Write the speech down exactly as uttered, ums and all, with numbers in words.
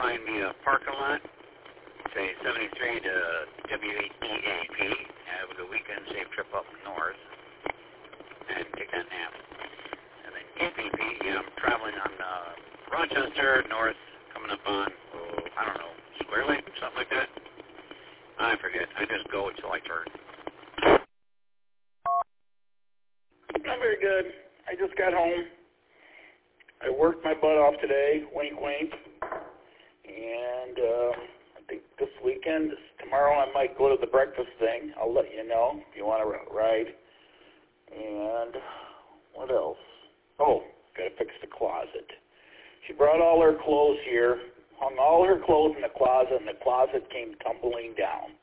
find me a parking lot, say seventy-three to W eight E A P, have a good weekend, safe trip up north, and take that nap. And then E P P, yeah, I'm traveling on uh, Rochester, north, coming up on, oh, I don't know, Square Lake, something like that. I forget. I just go until I turn. Not very good. I just got home. I worked my butt off today, wink, wink. And uh, I think this weekend, this, tomorrow I might go to the breakfast thing. I'll let you know if you want to ride. And what else? Oh, got to fix the closet. She brought all her clothes here, hung all her clothes in the closet, and the closet came tumbling down.